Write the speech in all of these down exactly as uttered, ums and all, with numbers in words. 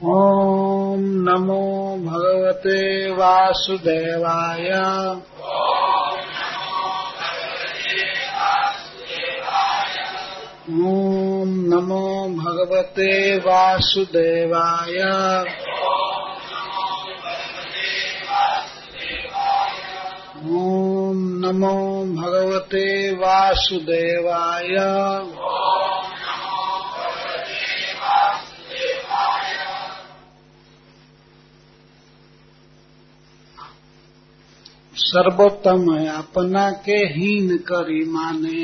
ओम नमो भगवते वासुदेवाय। ओम नमो भगवते वासुदेवाय। ओम नमो भगवते वासुदेवाय। सर्वोत्तम है अपना के हीन करी माने,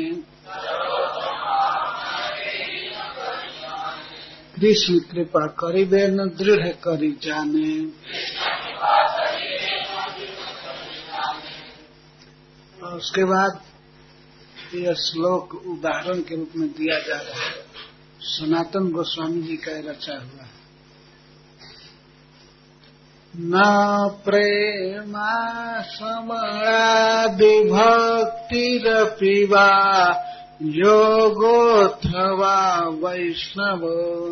कृष्ण कृपा करिबे न दृढ़ करी जाने। और उसके बाद यह श्लोक उदाहरण के रूप में दिया जा रहा है, सनातन गोस्वामी जी का रचा हुआ है। न प्रेमा समयादि भक्तिरपि वा योगोऽथवा वैष्णव।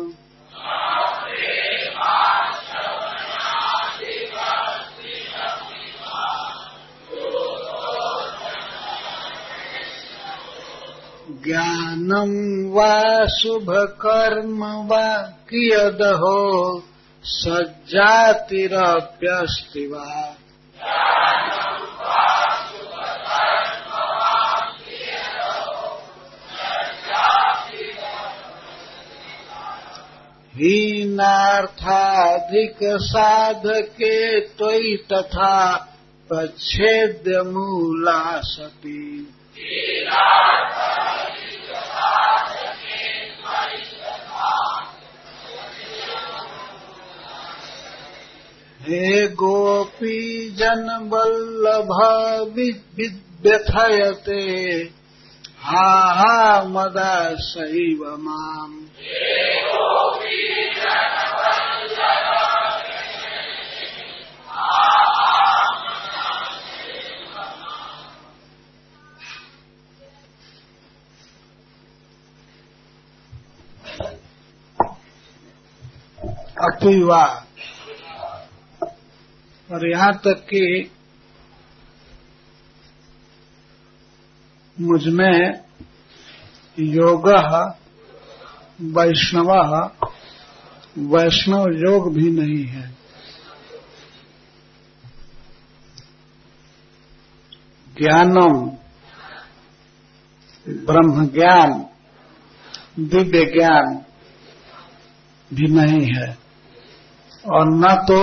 ज्ञानं वा शुभकर्म वा कियदहो सज्जातिरप्यस्ति वा। हीनार्थाधिक साधके त्वयि तथा प्रच्छेद्य मूला सती। हे गोपी जन वल्लभ व्यथयते हा हा मदासैव माम्। अपिवा, और यहाँ तक कि मुझमें योग वैष्णव वैष्णव योग भी नहीं है। ज्ञानम ब्रह्म ज्ञान दिव्य ज्ञान भी नहीं है, और न तो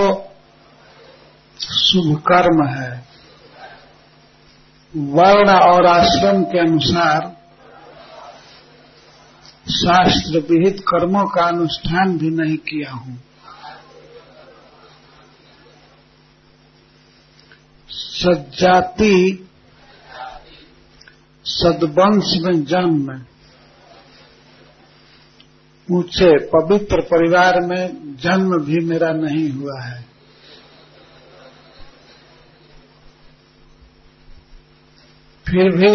शुभ कर्म है। वर्ण और आश्रम के अनुसार शास्त्र विहित कर्मों का अनुष्ठान भी नहीं किया हूं। सज्जाति सद्वंश में जन्म, ऊंचे पवित्र परिवार में जन्म भी मेरा नहीं हुआ है। फिर भी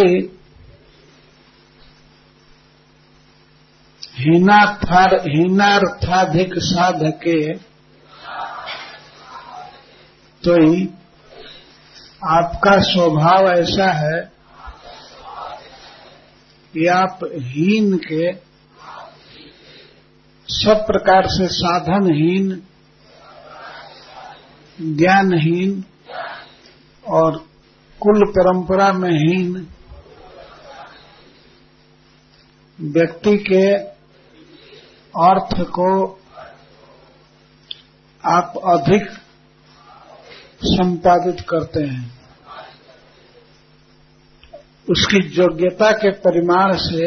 हीनार्थाधिक साधके तो ही आपका स्वभाव ऐसा है कि आप हीन के, सब प्रकार से साधनहीन, ज्ञानहीन और कुल परंपरा में हीन व्यक्ति के अर्थ को आप अधिक संपादित करते हैं, उसकी योग्यता के परिमाण से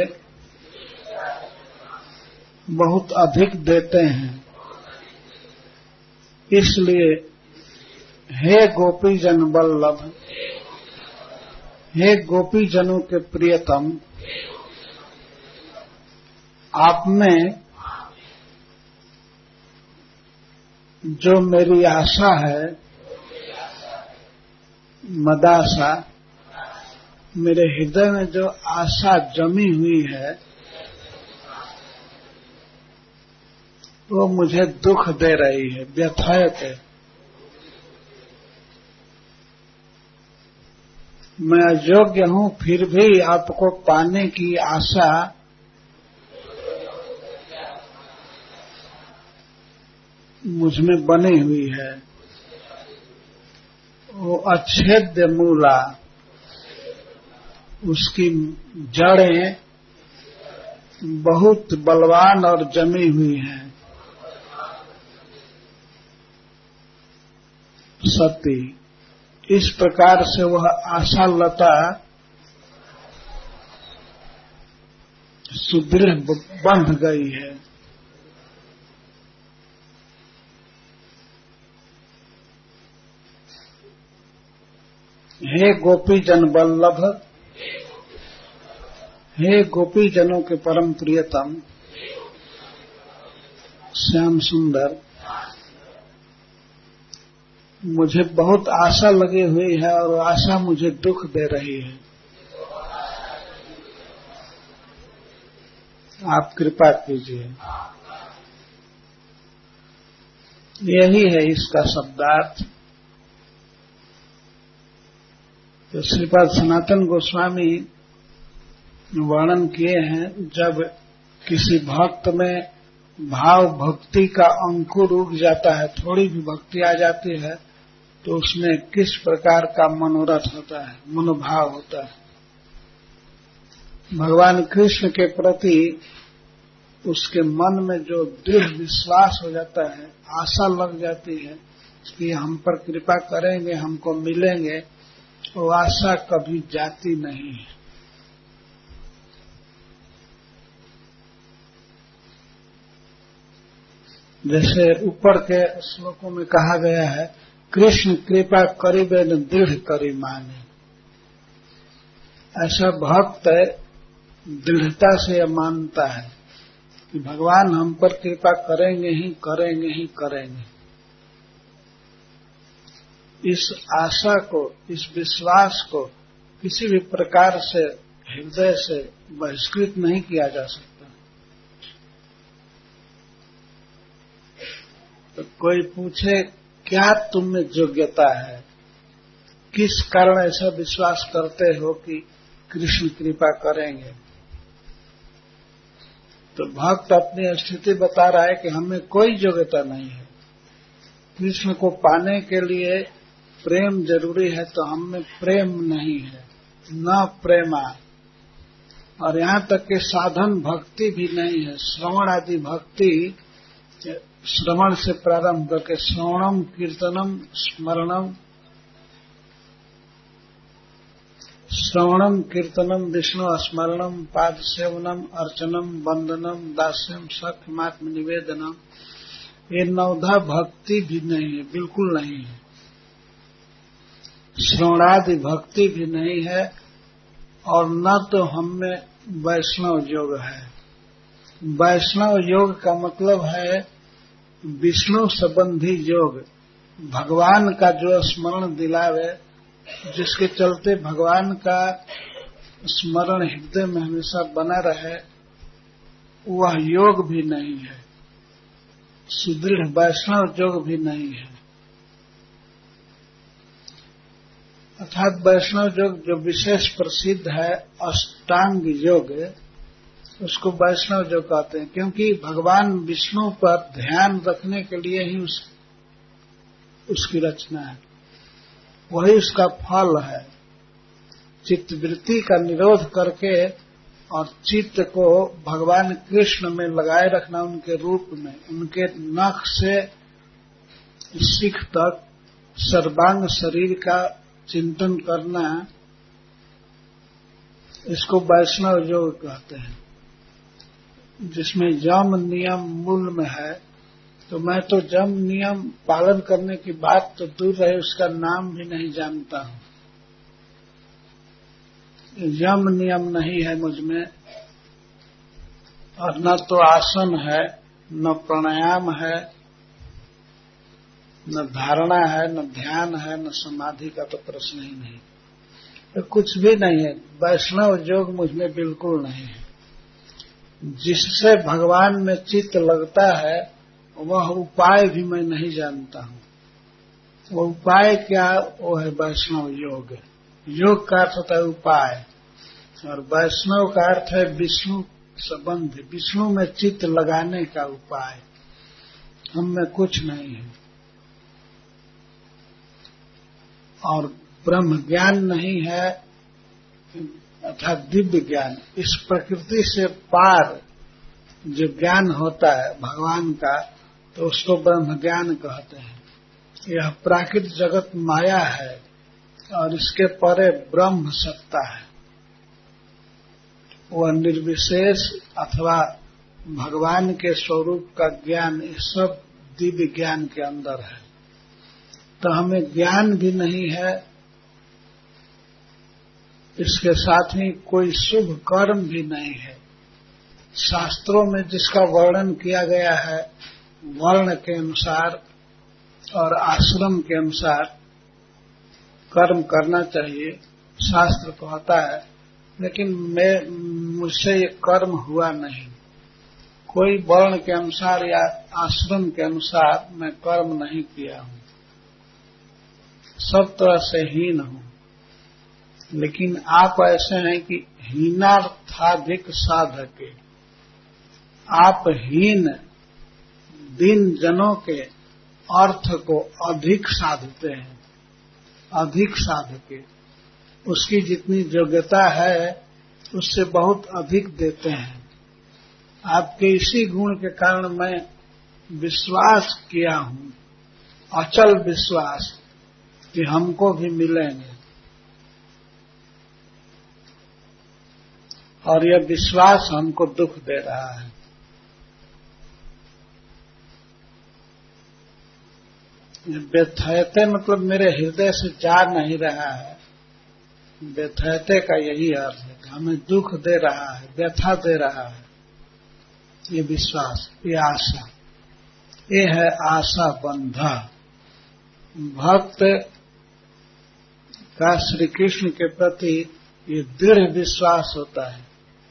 बहुत अधिक देते हैं। इसलिए हे गोपी जन वल्लभ, हे गोपी जनों के प्रियतम, आप में जो मेरी आशा है, मदाशा, मेरे हृदय में जो आशा जमी हुई है, वो मुझे दुख दे रही है, व्यथयते। मैं अयोग्य हूं, फिर भी आपको पाने की आशा मुझमें बनी हुई है। वो अच्छेद्य मूला, उसकी जड़ें बहुत बलवान और जमी हुई हैं। सती, इस प्रकार से वह आशा लता सुदृढ़ बंध गई है। हे गोपी जन वल्लभ, हे गोपी जनों के परम प्रियतम श्याम सुंदर, मुझे बहुत आशा लगी हुई है और आशा मुझे दुख दे रही है। आप कृपा कीजिए। यही है इसका शब्दार्थ। तो श्रीपाद सनातन गोस्वामी वर्णन किए हैं, जब किसी भक्त में भाव भक्ति का अंकुर उग जाता है, थोड़ी भी भक्ति आ जाती है, तो उसमें किस प्रकार का मनोरथ होता है, मनोभाव होता है। भगवान कृष्ण के प्रति उसके मन में जो दृढ़ विश्वास हो जाता है, आशा लग जाती है कि हम पर कृपा करेंगे, हमको मिलेंगे, वो आशा कभी जाती नहीं है। जैसे ऊपर के श्लोकों में कहा गया है, कृष्ण कृपा करिबे न दृढ़ करी माने। ऐसा भक्त दृढ़ता से यह मानता है कि भगवान हम पर कृपा करेंगे ही करेंगे ही करेंगे। इस आशा को, इस विश्वास को किसी भी प्रकार से हृदय से बहिष्कृत नहीं किया जा सकता। तो कोई पूछे क्या तुम में योग्यता है, किस कारण ऐसा विश्वास करते हो कि कृष्ण कृपा करेंगे, तो भक्त अपनी स्थिति बता रहा है कि हमें कोई योग्यता नहीं है। कृष्ण को पाने के लिए प्रेम जरूरी है, तो हम में प्रेम नहीं है, न प्रेमा। और यहाँ तक कि साधन भक्ति भी नहीं है। श्रवण आदि भक्ति, श्रवण से प्रारंभ करके श्रवणम कीर्तनम स्मरणम, श्रवणम कीर्तनम विष्णु स्मरणम पाद सेवनम अर्चनम वंदनम दास्यम सख्यमात्म निवेदनम, ये नवधा भक्ति भी नहीं है, बिल्कुल नहीं है। श्रवणादि भक्ति भी नहीं है, और न तो हम में वैष्णव योग है। वैष्णव योग का मतलब है विष्णु संबंधी योग, भगवान का जो स्मरण दिलावे, जिसके चलते भगवान का स्मरण हृदय में हमेशा बना रहे, वह योग भी नहीं है। सुदृढ़ वैष्णव योग भी नहीं है। अर्थात वैष्णव योग जो विशेष प्रसिद्ध है, अष्टांग योग, उसको वैष्णव योग कहते हैं, क्योंकि भगवान विष्णु पर ध्यान रखने के लिए ही उस, उसकी रचना है, वही उसका फल है। चित्तवृत्ति का निरोध करके और चित्त को भगवान कृष्ण में लगाए रखना, उनके रूप में, उनके नख से शिख तक सर्वांग शरीर का चिंतन करना, इसको वैष्णव योग कहते हैं, जिसमें यम नियम मूल में है। तो मैं तो यम नियम पालन करने की बात तो दूर रहे, उसका नाम भी नहीं जानता हूं। यम नियम नहीं है मुझ में, और न तो आसन है, न प्राणायाम है, न धारणा है, न ध्यान है, न समाधि का तो प्रश्न ही नहीं, तो कुछ भी नहीं है। वैष्णव योग मुझ में बिल्कुल नहीं है। जिससे भगवान में चित्त लगता है, वह उपाय भी मैं नहीं जानता हूँ। वो उपाय क्या? वो है वैष्णव योग। योग का अर्थ होता है उपाय, और वैष्णव का अर्थ है विष्णु संबंध, विष्णु में चित्त लगाने का उपाय। हम में कुछ नहीं है, और ब्रह्म ज्ञान नहीं है अर्थात दिव्य ज्ञान। इस प्रकृति से पार जो ज्ञान होता है भगवान का, तो उसको ब्रह्म ज्ञान कहते हैं। यह प्राकृतिक जगत माया है और इसके परे ब्रह्म सत्ता है। वह निर्विशेष अथवा भगवान के स्वरूप का ज्ञान, ये सब दिव्य ज्ञान के अंदर है। तो हमें ज्ञान भी नहीं है, इसके साथ ही कोई शुभ कर्म भी नहीं है। शास्त्रों में जिसका वर्णन किया गया है वर्ण के अनुसार और आश्रम के अनुसार कर्म करना चाहिए, शास्त्र कहता है, लेकिन मैं मुझसे ये कर्म हुआ नहीं। कोई वर्ण के अनुसार या आश्रम के अनुसार मैं कर्म नहीं किया हूं, सब तरह से हीन हूं। लेकिन आप ऐसे हैं कि हीनार्थाधिक साधके, आप हीन दीन जनों के अर्थ को अधिक साधते हैं। अधिक साधके, उसकी जितनी योग्यता है उससे बहुत अधिक देते हैं। आपके इसी गुण के कारण मैं विश्वास किया हूं, अचल विश्वास, कि हमको भी मिलेंगे। और यह विश्वास हमको दुख दे रहा है। व्यथयते मतलब मेरे हृदय से जा नहीं रहा है। व्यथयते का यही अर्थ है कि हमें दुख दे रहा है, व्यथा दे रहा है। ये विश्वास, ये आशा, ये है आशा बंधा। भक्त का श्री कृष्ण के प्रति ये दृढ़ विश्वास होता है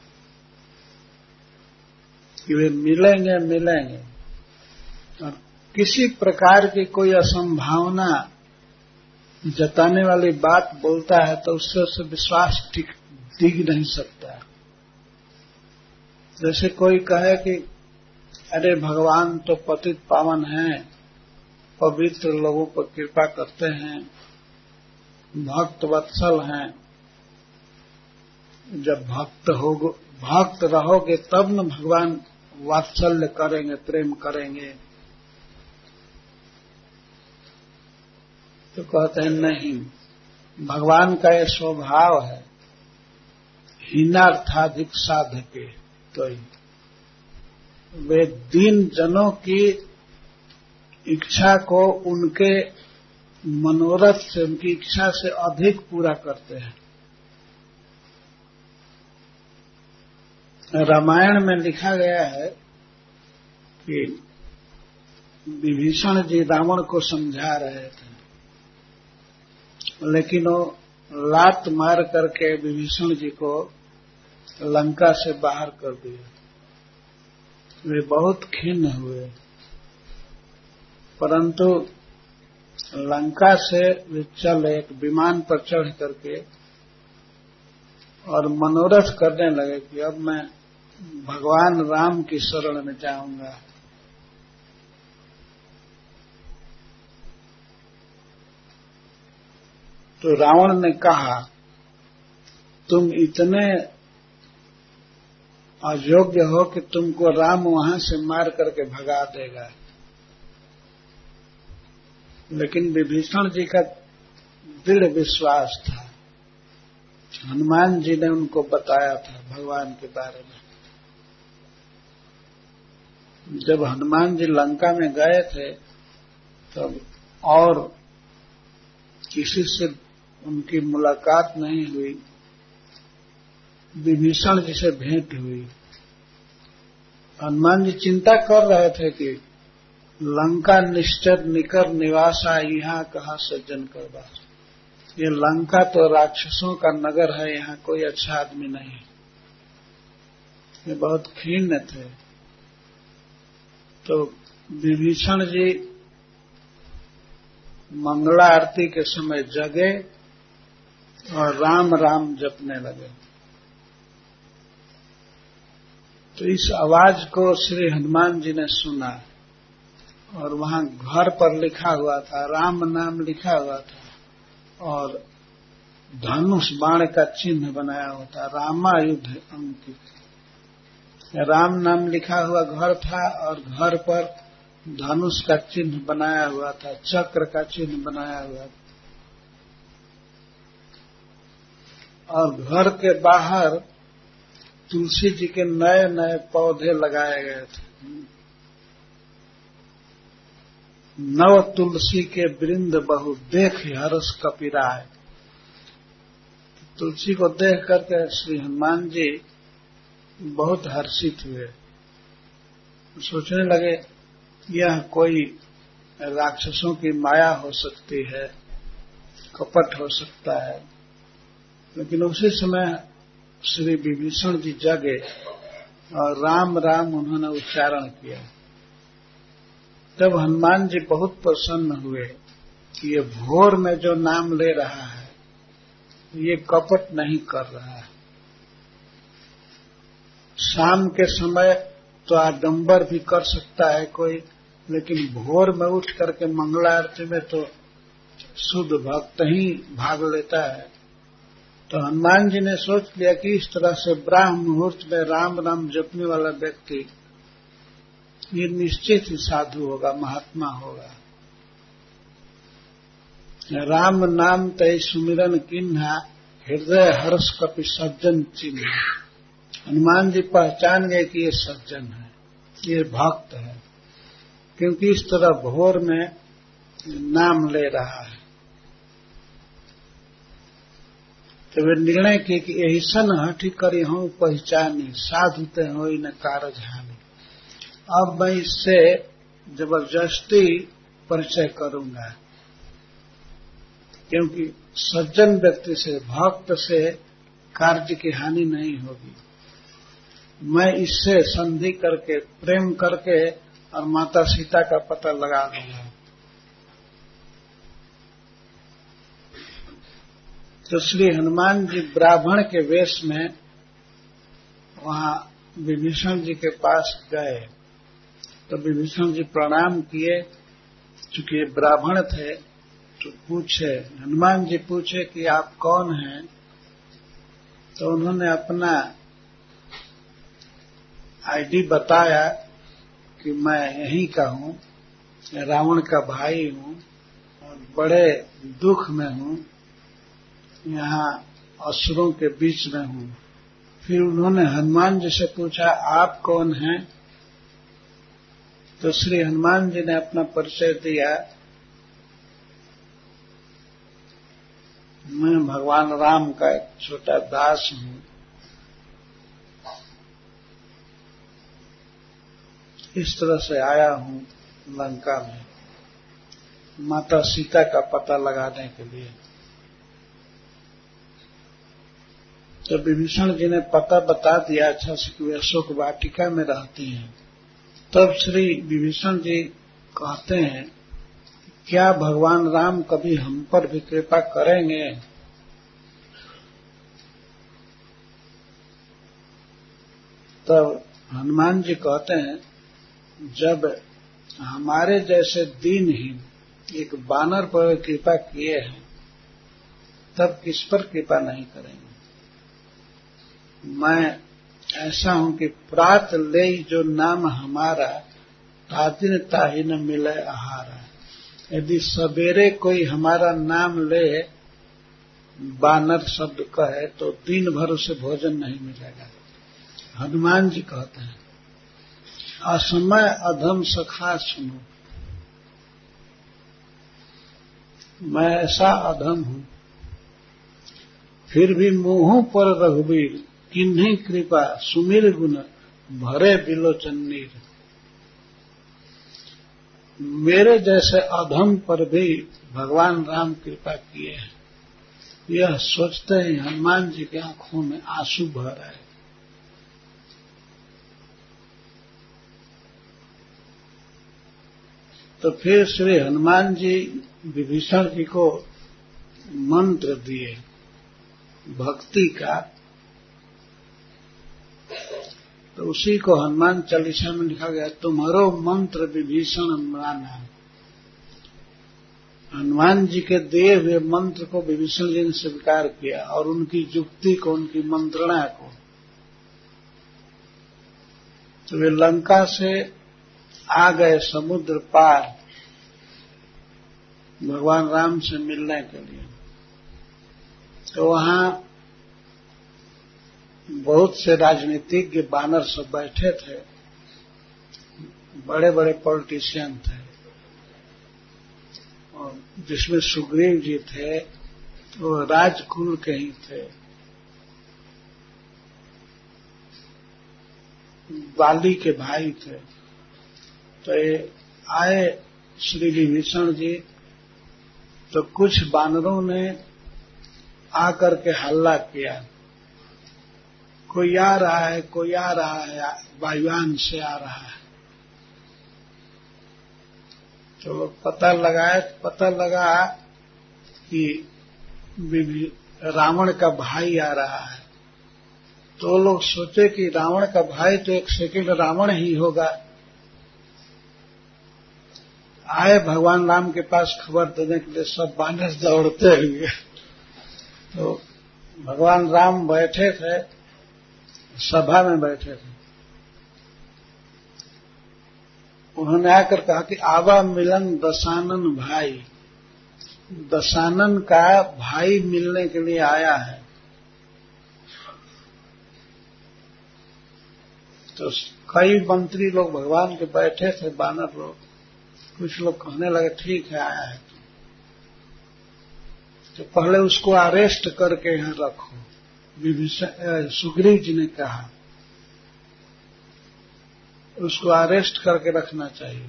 कि वे मिलेंगे मिलेंगे और किसी प्रकार की कोई असंभावना जताने वाली बात बोलता है तो उससे उससे विश्वास टिक टिक नहीं सकता। जैसे कोई कहे कि अरे भगवान तो पतित पावन हैं, पवित्र लोगों पर कृपा करते हैं, भक्त वत्सल हैं। जब भक्त हो भक्त रहोगे तब न भगवान वात्सल्य करेंगे, प्रेम करेंगे। तो कहते हैं नहीं, भगवान का ये स्वभाव है हीनार्थाधिक साधके। तो वे दीन जनों की इच्छा को उनके मनोरथ से, उनकी इच्छा से अधिक पूरा करते हैं। रामायण में लिखा गया है कि विभीषण जी रावण को समझा रहे थे, लेकिन वो लात मार करके विभीषण जी को लंका से बाहर कर दिया। वे बहुत खिन्न हुए, परंतु लंका से वे चल एक विमान पर चढ़ करके और मनोरथ करने लगे कि अब मैं भगवान राम की शरण में जाऊंगा। तो रावण ने कहा, तुम इतने अयोग्य हो कि तुमको राम वहां से मार करके भगा देगा। लेकिन विभीषण जी का दृढ़ विश्वास था। हनुमान जी ने उनको बताया था भगवान के बारे में। जब हनुमान जी लंका में गए थे तब और किसी से उनकी मुलाकात नहीं हुई, विभीषण जी से भेंट हुई। हनुमान जी चिंता कर रहे थे कि लंका निश्चर निकर निवासा यहाँ कहाँ सज्जन कर बास। ये लंका तो राक्षसों का नगर है, यहाँ कोई अच्छा आदमी नहीं। ये बहुत खीन थे। तो विभीषण जी मंगला आरती के समय जगे और राम राम जपने लगे। तो इस आवाज को श्री हनुमान जी ने सुना और वहां घर पर लिखा हुआ था, राम नाम लिखा हुआ था और धनुष बाण का चिन्ह बनाया हुआ था, रामायुध अंकित। राम नाम लिखा हुआ घर था और घर पर धनुष का चिन्ह बनाया हुआ था, चक्र का चिन्ह बनाया हुआ था। और घर के बाहर तुलसी जी के नए नए पौधे लगाए गए थे। नव तुलसी के वृंद बहु देख हर्ष कपिराय। तुलसी को देख करके श्री हनुमान जी बहुत हर्षित हुए। सोचने लगे यह कोई राक्षसों की माया हो सकती है, कपट हो सकता है। लेकिन उसी समय श्री विभीषण जी जगे और राम राम उन्होंने उच्चारण किया। तब हनुमान जी बहुत प्रसन्न हुए कि ये भोर में जो नाम ले रहा है ये कपट नहीं कर रहा है। शाम के समय तो आडंबर भी कर सकता है कोई, लेकिन भोर में उठ करके मंगला आरती में तो शुद्ध भक्त ही भाग लेता है। तो हनुमान जी ने सोच लिया कि इस तरह से ब्राह्म मुहूर्त में राम नाम जपने वाला व्यक्ति ये निश्चित ही साधु होगा, महात्मा होगा। राम नाम तय सुमिरन किन्हा हृदय हर्ष कपि सज्जन चिन्ह। हनुमान जी पहचान गए कि ये सज्जन है, ये भक्त है, क्योंकि इस तरह भोर में नाम ले रहा है। तो वे निर्णय किए कि यही सन हठी करी हूं पहचानी, साधुते हो न कारज हानि। अब मैं इससे जबरदस्ती परिचय करूंगा, क्योंकि सज्जन व्यक्ति से, भक्त से कार्य की हानि नहीं होगी। मैं इससे संधि करके, प्रेम करके और माता सीता का पता लगा दूंगा। तो श्री हनुमान जी ब्राह्मण के वेश में वहां विभीषण जी के पास गए। तो विभीषण जी प्रणाम किए, चूंकि ब्राह्मण थे तो पूछे, हनुमान जी पूछे कि आप कौन हैं। तो उन्होंने अपना आईडी बताया कि मैं यहीं का हूं, रावण का भाई हूं और बड़े दुख में हूं, यहाँ असुरों के बीच में हूं। फिर उन्होंने हनुमान जी से पूछा आप कौन हैं। तो श्री हनुमान जी ने अपना परिचय दिया, मैं भगवान राम का एक छोटा दास हूं। इस तरह से आया हूं लंका में माता सीता का पता लगाने के लिए। तो विभीषण जी ने पता बता दिया अच्छा से कि वे अशोक वाटिका में रहती हैं। तब श्री विभीषण जी कहते हैं क्या भगवान राम कभी हम पर भी कृपा करेंगे। तब हनुमान जी कहते हैं जब हमारे जैसे दीनहीन एक बानर पर कृपा किए हैं तब किस पर कृपा नहीं करेंगे। मैं ऐसा हूं कि प्रात ले जो नाम हमारा तादिन ताहि न मिले आहारा। यदि सवेरे कोई हमारा नाम ले, बानर शब्द कहे, तो दिन भर उसे भोजन नहीं मिलेगा। हनुमान जी कहते हैं असमय अधम सखा सुनो, मैं ऐसा अधम हूं फिर भी मुंह पर रघुवीर किन्हीं कृपा सुमिर गुण भरे बिलोचन नीर। मेरे जैसे अधम पर भी भगवान राम कृपा किए हैं। यह सोचते ही हनुमान जी की आंखों में आंसू भर आए। तो फिर श्री हनुमान जी विभीषण जी को मंत्र दिए भक्ति का, तो उसी को हनुमान चालीसा में लिखा गया, तुम्हारो मंत्र विभीषण माना। हनुमान जी के दिए हुए मंत्र को विभीषण जी ने स्वीकार किया और उनकी युक्ति को, उनकी मंत्रणा को। तो वे लंका से आ गए समुद्र पार भगवान राम से मिलने के लिए। तो वहां बहुत से राजनीतिज्ञ बानर सब बैठे थे, बड़े बड़े पॉलिटिशियन थे, और जिसमें सुग्रीव जी थे वो राजकुल के ही थे। बाली के भाई थे। तो ये आए श्री विभीषण जी, तो कुछ बानरों ने आकर के हल्ला किया, कोई आ रहा है, कोई आ रहा है, वायुयान से आ रहा है। तो पता लगाया, पता लगा कि रावण का भाई आ रहा है। तो लोग सोचे कि रावण का भाई तो एक सेकंड रावण ही होगा। आए भगवान राम के पास खबर देने के लिए सब बानर दौड़ते हुए। तो भगवान राम बैठे थे, सभा में बैठे थे। उन्होंने आकर कहा कि आवा मिलन दशानन भाई, दशानन का भाई मिलने के लिए आया है। तो कई मंत्री लोग भगवान के बैठे थे, बानर लोग, कुछ लोग कहने लगे ठीक है आया है तो पहले उसको अरेस्ट करके यहां रखो। विभीषण सुग्रीव जी ने कहा उसको अरेस्ट करके रखना चाहिए,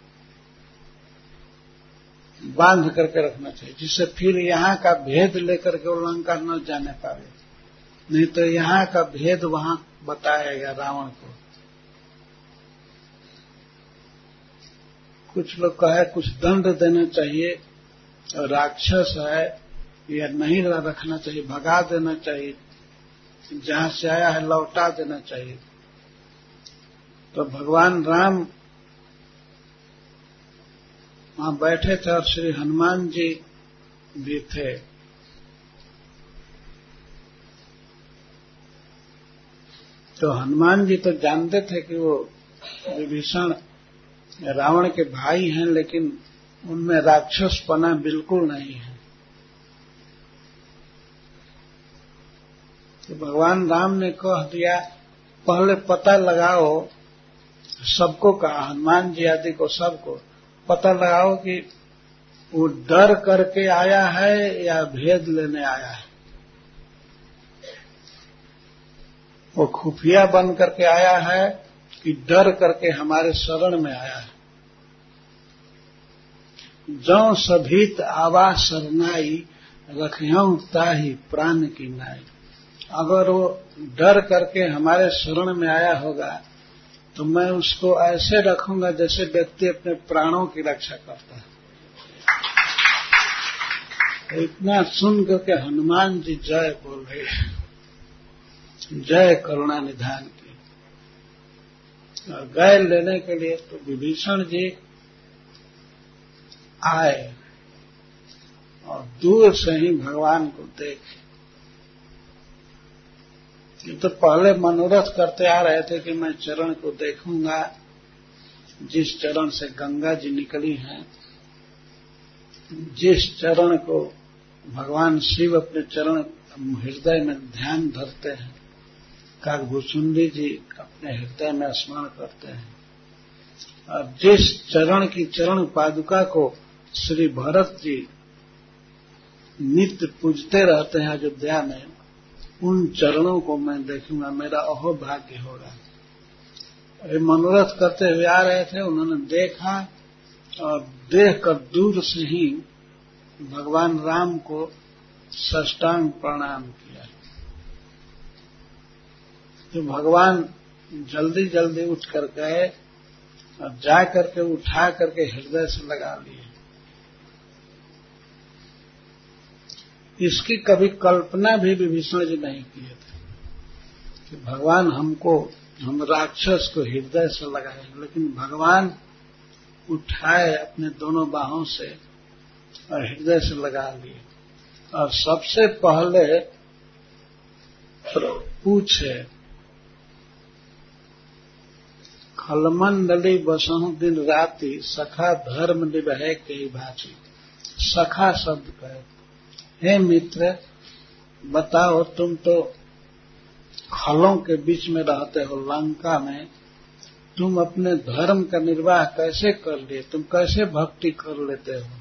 बांध करके रखना चाहिए, जिससे फिर यहां का भेद लेकर के वो लंका न जाने पावे, नहीं तो यहां का भेद वहां बताएगा रावण को। कुछ लोग कहे कुछ दंड देना चाहिए, और राक्षस है या नहीं रखना चाहिए, भगा देना चाहिए, जहां से आया है लौटा देना चाहिए। तो भगवान राम वहां बैठे थे और श्री हनुमान जी भी थे। तो हनुमान जी तो जानते थे कि वो विभीषण रावण के भाई हैं, लेकिन उनमें राक्षसपना बिल्कुल नहीं है। तो भगवान राम ने कह दिया पहले पता लगाओ, सबको कहा, हनुमान जी आदि को, सबको पता लगाओ कि वो डर करके आया है या भेद लेने आया है। वो खुफिया बन करके आया है कि डर करके हमारे शरण में आया है। जौ सभीत आवा सरनाई, रखियों ताही प्राण की नाई। अगर वो डर करके हमारे शरण में आया होगा तो मैं उसको ऐसे रखूंगा जैसे व्यक्ति अपने प्राणों की रक्षा करता है। तो इतना सुन करके हनुमान जी जय बोल रहे हैं, जय करुणा निधान की। और गए लेने के लिए तो विभीषण जी आए और दूर से ही भगवान को देखे। ये तो पहले मनोरथ करते आ रहे थे कि मैं चरण को देखूंगा, जिस चरण से गंगा जी निकली हैं, जिस चरण को भगवान शिव अपने चरण हृदय में ध्यान धरते हैं, काकभूषुंडी जी अपने हृदय में स्मरण करते हैं, और जिस चरण की चरण पादुका को श्री भरत जी नित्य पूजते रहते हैं अयोध्या में, उन चरणों को मैं देखूंगा, मेरा अहोभाग्य होगा। अरे मनोरथ करते हुए आ रहे थे, उन्होंने देखा और देखकर दूर से ही भगवान राम को साष्टांग प्रणाम किया। तो भगवान जल्दी जल्दी उठ कर गए और जा करके उठा करके हृदय से लगा लिए। इसकी कभी कल्पना भी विभीषण जी नहीं किए थे कि भगवान हमको, हम राक्षस को हृदय से लगाएंगे, लेकिन भगवान उठाए अपने दोनों बाहों से और हृदय से लगा लिए। और सबसे पहले पूछे, खलमंडली बसहु दिन राति, सखा धर्म निभै के भाची। सखा शब्द कहे, हे मित्र बताओ, तुम तो खलों के बीच में रहते हो लंका में, तुम अपने धर्म का निर्वाह कैसे कर लिए, तुम कैसे भक्ति कर लेते हो?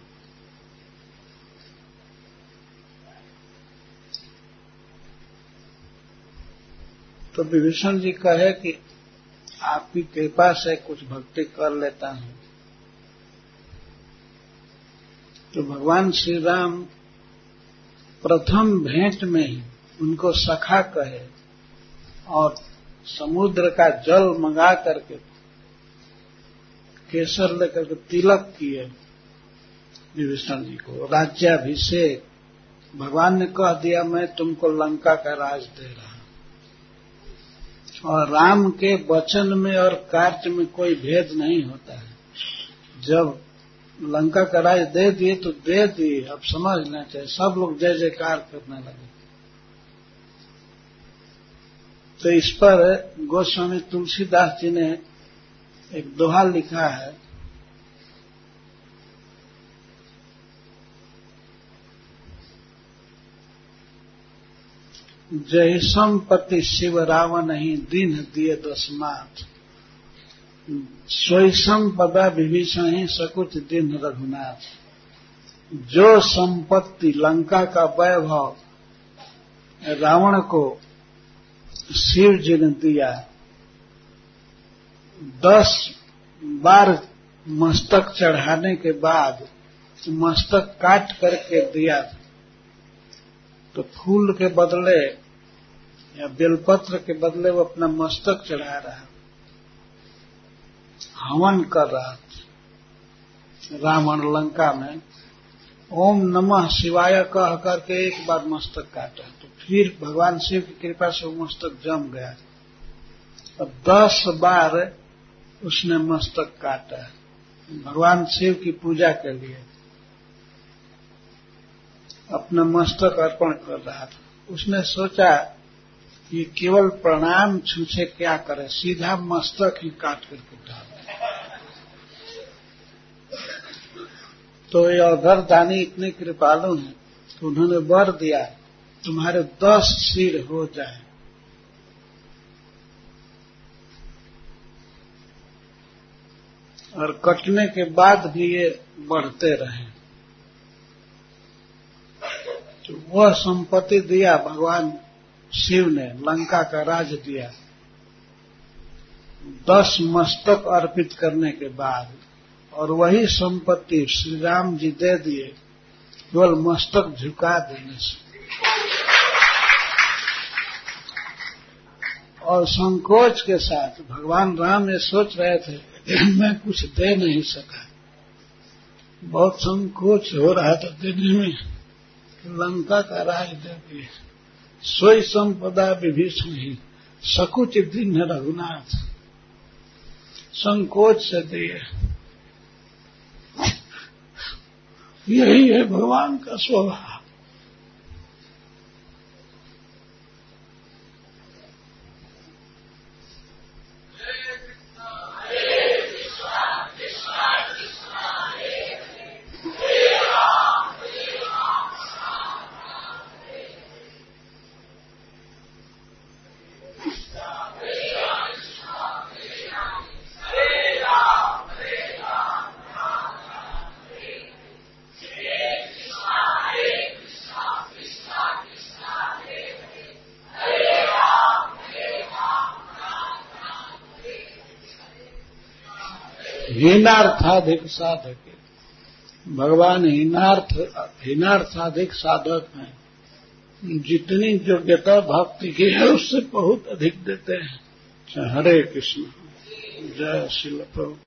तो विभीषण जी कहे कि आपकी कृपा से कुछ भक्ति कर लेता हूं। तो भगवान श्री राम प्रथम भेंट में ही उनको सखा कहे और समुद्र का जल मंगा करके केसर लेकर के तिलक किए विभीषण जी को। राज्याभिषेक, भगवान ने कह दिया मैं तुमको लंका का राज दे रहा। और राम के वचन में और कार्य में कोई भेद नहीं होता है। जब लंका का राज दे दिए तो दे दिए, अब समझना चाहिए। सब लोग जय जयकार करने लगे। तो इस पर गोस्वामी तुलसीदास जी ने एक दोहा लिखा है, जय संपत्ति शिव रावण ही दीन दिए दसमात, सोई संपदा विभीषण ही सकुच दीन रघुनाथ। जो संपत्ति लंका का वैभव रावण को शिव जी ने दिया, दस बार मस्तक चढ़ाने के बाद मस्तक काट करके दिया, तो फूल के बदले या बेलपत्र के बदले वो अपना मस्तक चढ़ा रहा, हवन कर रहा था रावण लंका में। ओम नमः शिवाय कह करके एक बार मस्तक काटा, तो फिर भगवान शिव की कृपा से वो मस्तक जम गया। अब दस बार उसने मस्तक काटा भगवान शिव की पूजा के लिए, अपना मस्तक अर्पण कर रहा था। उसने सोचा कि केवल प्रणाम छूछे क्या करे, सीधा मस्तक ही काट करके डाल। तो ये अधर दानी इतने कृपालु हैं तो उन्होंने वर दिया तुम्हारे दस सिर हो जाए। और कटने के बाद भी ये बढ़ते रहे। तो वह संपत्ति दिया भगवान शिव ने, लंका का राज दिया दस मस्तक अर्पित करने के बाद। और वही संपत्ति श्री राम जी दे दिए केवल मस्तक झुका देने से। और संकोच के साथ भगवान राम ये सोच रहे थे मैं कुछ दे नहीं सका, बहुत संकोच हो रहा था देने में, लंका का राज दे दिए। सोई संपदा विभीषण ही सकुच दीन रघुनाथ, संकोच से दिए। यही है भगवान का स्वभाव। हीनार्थाधिक साधक, भगवान हीनार्थ हीनार्थाधिक साधक हैं। जितनी योग्यता भक्ति की है उससे बहुत अधिक देते हैं। हरे कृष्ण। जय श्री प्रभु।